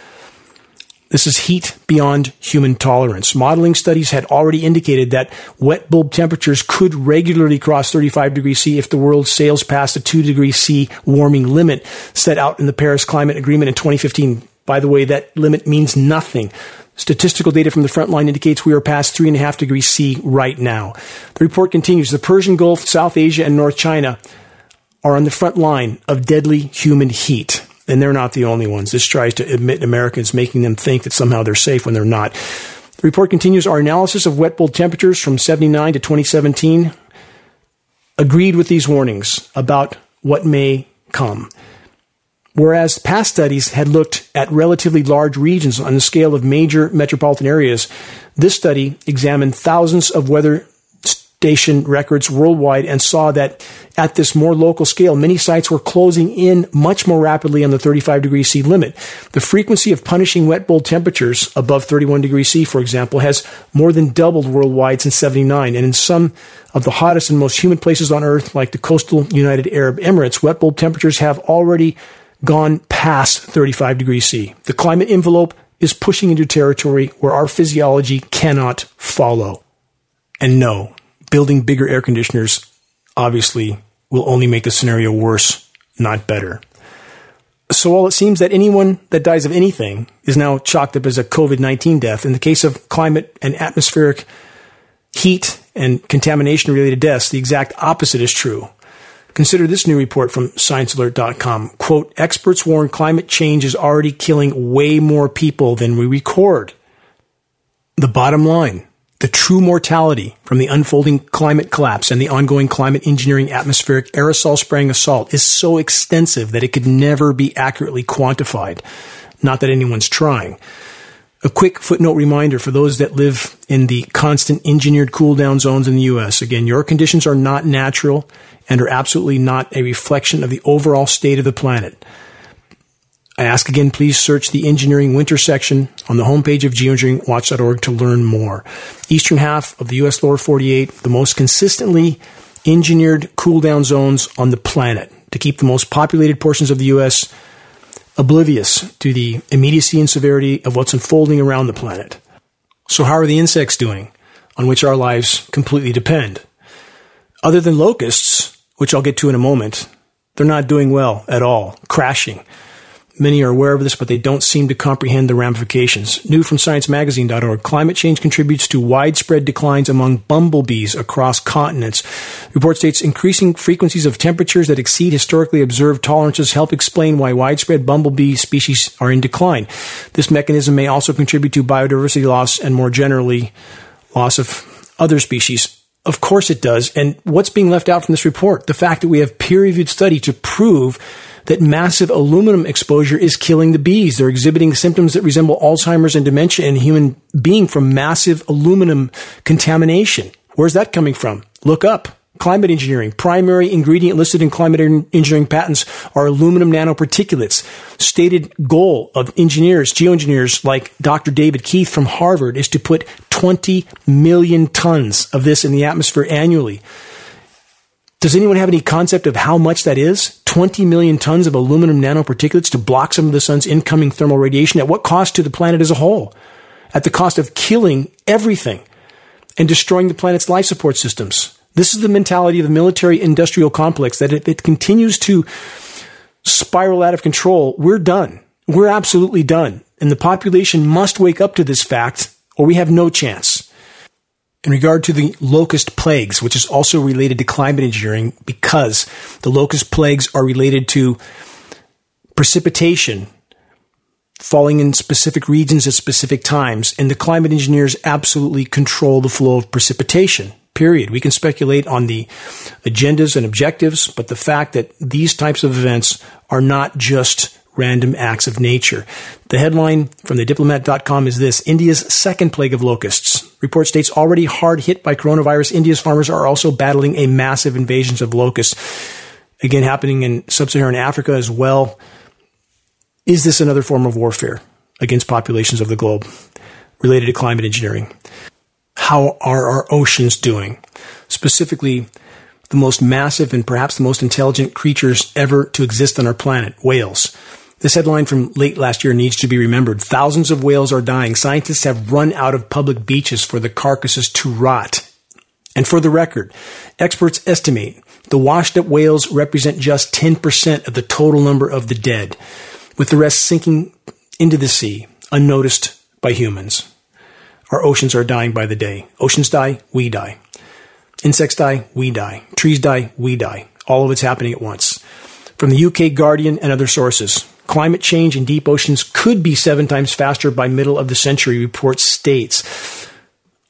This is heat beyond human tolerance. Modeling studies had already indicated that wet bulb temperatures could regularly cross 35 degrees C if the world sails past the 2 degrees C warming limit set out in the Paris Climate Agreement in 2015. By the way, that limit means nothing. Statistical data from the front line indicates we are past 3.5 degrees C right now. The report continues. The Persian Gulf, South Asia, and North China are on the front line of deadly humid heat. And they're not the only ones. This tries to admit Americans, making them think that somehow they're safe when they're not. The report continues. Our analysis of wet bulb temperatures from 79 to 2017 agreed with these warnings about what may come. Whereas past studies had looked at relatively large regions on the scale of major metropolitan areas, this study examined thousands of weather precipitation records worldwide and saw that at this more local scale, many sites were closing in much more rapidly on the 35 degrees C limit. The frequency of punishing wet bulb temperatures above 31 degrees C, for example, has more than doubled worldwide since 79. And in some of the hottest and most humid places on Earth, like the coastal United Arab Emirates, wet bulb temperatures have already gone past 35 degrees C. The climate envelope is pushing into territory where our physiology cannot follow. And no, building bigger air conditioners obviously will only make the scenario worse, not better. So while it seems that anyone that dies of anything is now chalked up as a COVID-19 death, in the case of climate and atmospheric heat and contamination-related deaths, the exact opposite is true. Consider this new report from ScienceAlert.com. Quote, experts warn climate change is already killing way more people than we record. The bottom line, the true mortality from the unfolding climate collapse and the ongoing climate engineering atmospheric aerosol spraying assault is so extensive that it could never be accurately quantified. Not that anyone's trying. A quick footnote reminder for those that live in the constant engineered cool-down zones in the U.S. Again, your conditions are not natural and are absolutely not a reflection of the overall state of the planet. I ask again, please search the engineering winter section on the homepage of geoengineeringwatch.org to learn more. Eastern half of the U.S. lower 48, the most consistently engineered cool-down zones on the planet to keep the most populated portions of the U.S. oblivious to the immediacy and severity of what's unfolding around the planet. So how are the insects doing, on which our lives completely depend? Other than locusts, which I'll get to in a moment, they're not doing well at all, crashing. Many are aware of this, but they don't seem to comprehend the ramifications. New from sciencemagazine.org, climate change contributes to widespread declines among bumblebees across continents. Report states increasing frequencies of temperatures that exceed historically observed tolerances help explain why widespread bumblebee species are in decline. This mechanism may also contribute to biodiversity loss and more generally loss of other species. Of course it does. And what's being left out from this report? The fact that we have peer-reviewed study to prove that massive aluminum exposure is killing the bees. They're exhibiting symptoms that resemble Alzheimer's and dementia in a human being from massive aluminum contamination. Where's that coming from? Look up. Climate engineering. Primary ingredient listed in climate engineering patents are aluminum nanoparticulates. Stated goal of engineers, geoengineers like Dr. David Keith from Harvard is to put 20 million tons of this in the atmosphere annually. Does anyone have any concept of how much that is? 20 million tons of aluminum nanoparticulates to block some of the sun's incoming thermal radiation. At what cost to the planet as a whole? At the cost of killing everything and destroying the planet's life support systems. This is the mentality of the military-industrial complex, that if it continues to spiral out of control, we're done. We're absolutely done. And the population must wake up to this fact, or we have no chance. In regard to the locust plagues, which is also related to climate engineering, because the locust plagues are related to precipitation falling in specific regions at specific times, and the climate engineers absolutely control the flow of precipitation. Period. We can speculate on the agendas and objectives, but the fact that these types of events are not just random acts of nature. The headline from thediplomat.com is this: India's second plague of locusts. Report states already hard hit by coronavirus, India's farmers are also battling a massive invasion of locusts. Again, happening in sub-Saharan Africa as well. Is this another form of warfare against populations of the globe related to climate engineering? How are our oceans doing? Specifically, the most massive and perhaps the most intelligent creatures ever to exist on our planet, whales. This headline from late last year needs to be remembered. Thousands of whales are dying. Scientists have run out of public beaches for the carcasses to rot. And for the record, experts estimate the washed up whales represent just 10% of the total number of the dead, with the rest sinking into the sea, unnoticed by humans. Our oceans are dying by the day. Oceans die, we die. Insects die, we die. Trees die, we die. All of it's happening at once. From the UK Guardian and other sources, climate change in deep oceans could be 7 times faster by middle of the century, report states.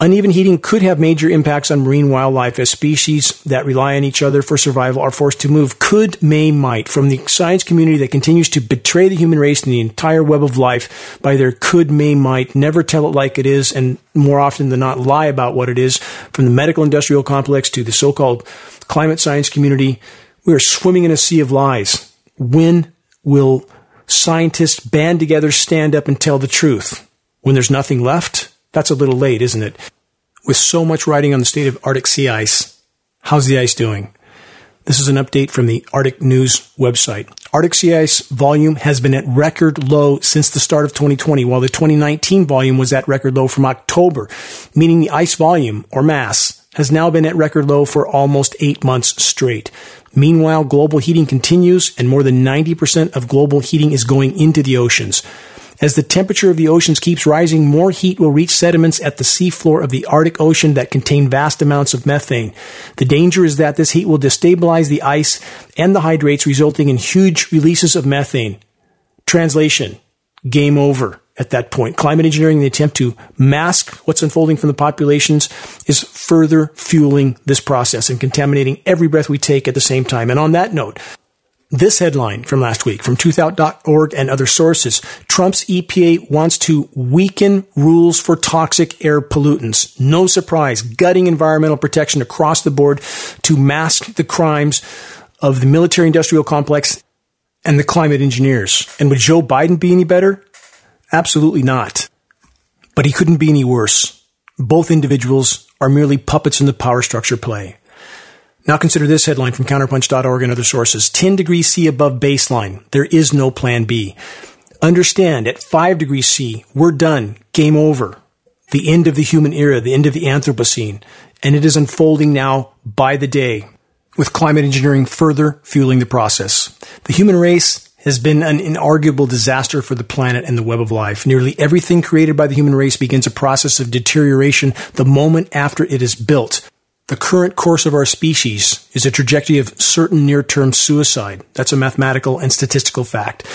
Uneven heating could have major impacts on marine wildlife as species that rely on each other for survival are forced to move. Could, may, might, from the science community that continues to betray the human race and the entire web of life by their could, may, might, never tell it like it is, and more often than not lie about what it is, from the medical industrial complex to the so-called climate science community, we are swimming in a sea of lies. When will scientists band together, stand up, and tell the truth? When there's nothing left? That's a little late, isn't it? With so much riding on the state of Arctic sea ice, how's the ice doing? This is an update from the Arctic News website. Arctic sea ice volume has been at record low since the start of 2020, while the 2019 volume was at record low from October, meaning the ice volume, or mass, has now been at record low for almost 8 months straight. Meanwhile, global heating continues, and more than 90% of global heating is going into the oceans. As the temperature of the oceans keeps rising, more heat will reach sediments at the seafloor of the Arctic Ocean that contain vast amounts of methane. The danger is that this heat will destabilize the ice and the hydrates, resulting in huge releases of methane. Translation: game over at that point. Climate engineering, in the attempt to mask what's unfolding from the populations, is further fueling this process and contaminating every breath we take at the same time. And on that note, this headline from last week from truthout.org and other sources: Trump's EPA wants to weaken rules for toxic air pollutants. No surprise, gutting environmental protection across the board to mask the crimes of the military-industrial complex and the climate engineers. And would Joe Biden be any better? Absolutely not. But he couldn't be any worse. Both individuals are merely puppets in the power structure play. Now consider this headline from counterpunch.org and other sources. 10 degrees C above baseline. There is no plan B. Understand, at 5 degrees C, we're done. Game over. The end of the human era, the end of the Anthropocene. And it is unfolding now by the day, with climate engineering further fueling the process. The human race has been an inarguable disaster for the planet and the web of life. Nearly everything created by the human race begins a process of deterioration the moment after it is built. The current course of our species is a trajectory of certain near-term suicide. That's a mathematical and statistical fact.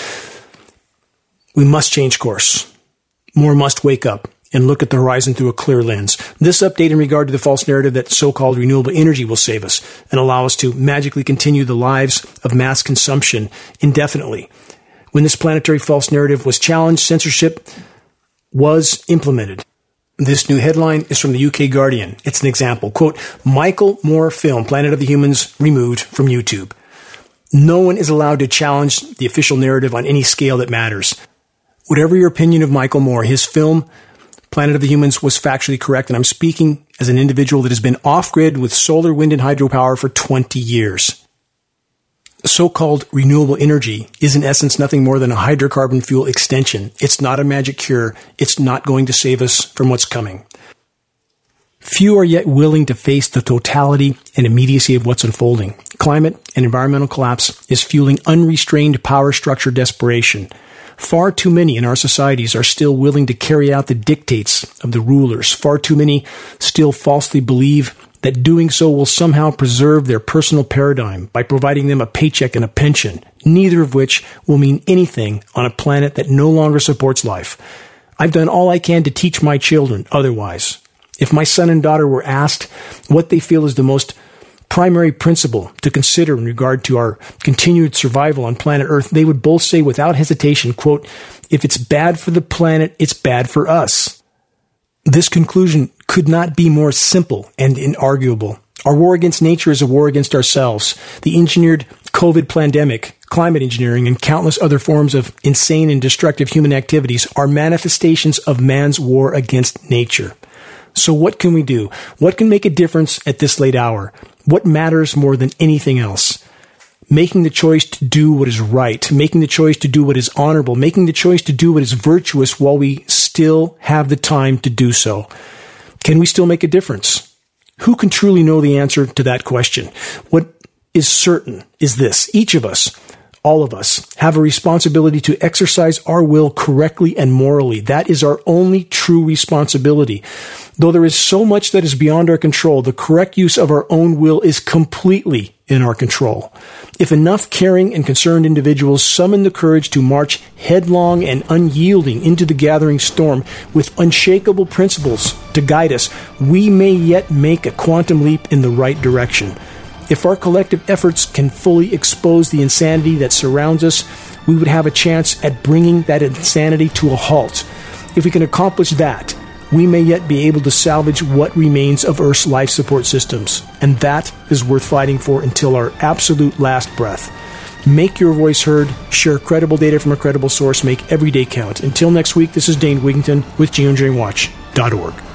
We must change course. More must wake up and look at the horizon through a clear lens. This update in regard to the false narrative that so-called renewable energy will save us and allow us to magically continue the lives of mass consumption indefinitely. When this planetary false narrative was challenged, censorship was implemented. This new headline is from the UK Guardian. It's an example. Quote, Michael Moore film, Planet of the Humans, removed from YouTube. No one is allowed to challenge the official narrative on any scale that matters. Whatever your opinion of Michael Moore, his film, Planet of the Humans, was factually correct, and I'm speaking as an individual that has been off-grid with solar, wind, and hydropower for 20 years. So-called renewable energy is in essence nothing more than a hydrocarbon fuel extension. It's not a magic cure. It's not going to save us from what's coming. Few are yet willing to face the totality and immediacy of what's unfolding. Climate and environmental collapse is fueling unrestrained power structure desperation. Far too many in our societies are still willing to carry out the dictates of the rulers. Far too many still falsely believe that doing so will somehow preserve their personal paradigm by providing them a paycheck and a pension, neither of which will mean anything on a planet that no longer supports life. I've done all I can to teach my children otherwise. If my son and daughter were asked what they feel is the most primary principle to consider in regard to our continued survival on planet Earth, they would both say without hesitation, quote, if it's bad for the planet, it's bad for us. This conclusion could not be more simple and inarguable. Our war against nature is a war against ourselves. The engineered COVID pandemic, climate engineering, and countless other forms of insane and destructive human activities are manifestations of man's war against nature. So what can we do? What can make a difference at this late hour? What matters more than anything else? Making the choice to do what is right, making the choice to do what is honorable, making the choice to do what is virtuous while we still have the time to do so. Can we still make a difference? Who can truly know the answer to that question? What is certain is this: each of us, all of us, have a responsibility to exercise our will correctly and morally. That is our only true responsibility. Though there is so much that is beyond our control, the correct use of our own will is completely in our control. If enough caring and concerned individuals summon the courage to march headlong and unyielding into the gathering storm with unshakable principles to guide us, we may yet make a quantum leap in the right direction. If our collective efforts can fully expose the insanity that surrounds us, we would have a chance at bringing that insanity to a halt. If we can accomplish that, we may yet be able to salvage what remains of Earth's life support systems. And that is worth fighting for until our absolute last breath. Make your voice heard, share credible data from a credible source, make every day count. Until next week, this is Dane Wigington with geoengineeringwatch.org.